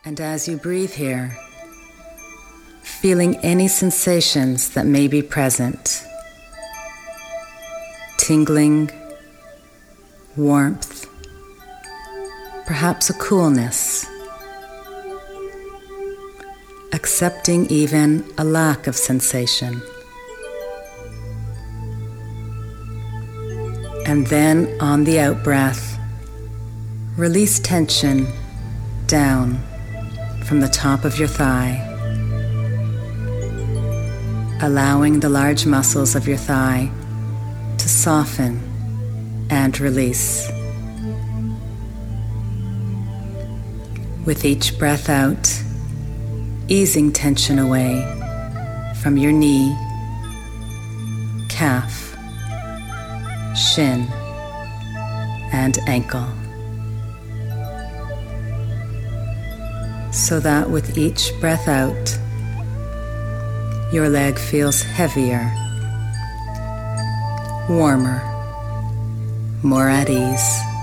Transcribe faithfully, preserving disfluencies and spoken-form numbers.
And as you breathe here, feeling any sensations that may be present, tingling, warmth, perhaps a coolness, accepting even a lack of sensation. And then on the out-breath, release tension down from the top of your thigh, allowing the large muscles of your thigh to soften and release. With each breath out, easing tension away from your knee, calf, shin, and ankle. So that with each breath out, your leg feels heavier, warmer, more at ease.